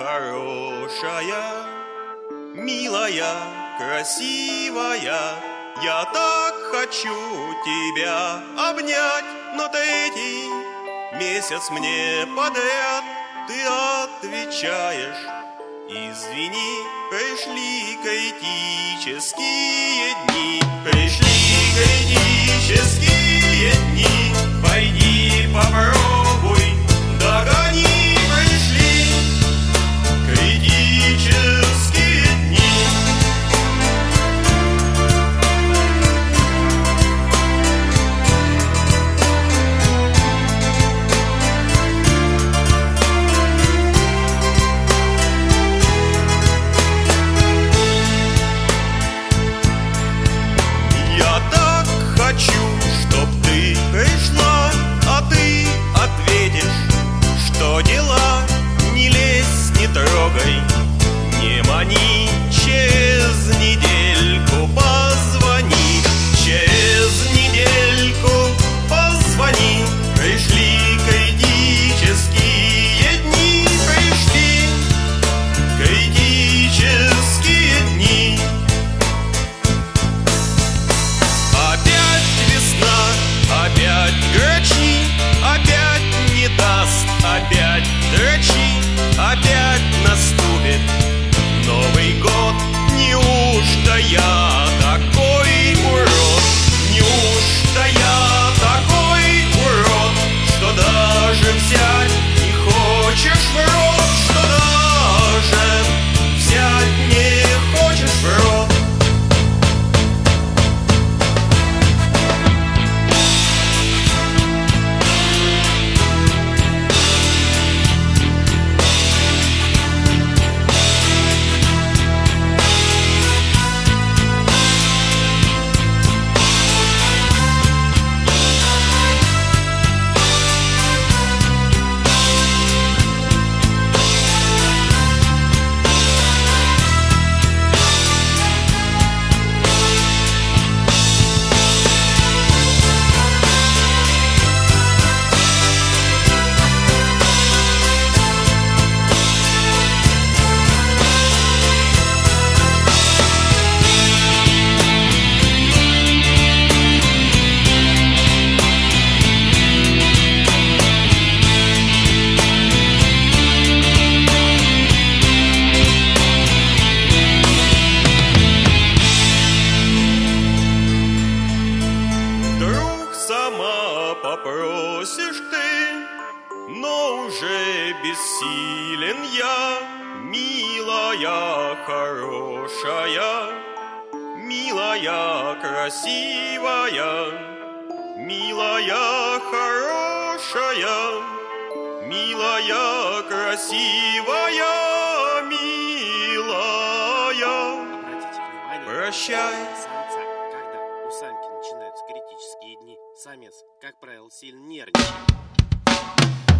хорошая, милая, красивая, я так хочу тебя обнять, но третий месяц мне подряд ты отвечаешь: извини, пришли критические дни, пришли критические дни, пойди попробуй, догони, пришли критические дни. Хочу, чтоб ты пришла, а ты ответишь, что дела, не лезь, не трогай, не мани, через недельку позвони, через недельку позвони, пришли критические дни, пришли критические дни. Опять грачи, опять не даст, опять дрочи, опять наступит Новый год. Неужто я такой урод? Неужто я такой урод, что даже взять не хочешь в рот, что даже взять не хочешь в рот? Попросишь ты, но уже бессилен я, милая, хорошая, милая, красивая, милая, хорошая, милая, красивая, милая. Прощай. У самки начинаются критические дни, самец, как правило, сильно нервничает.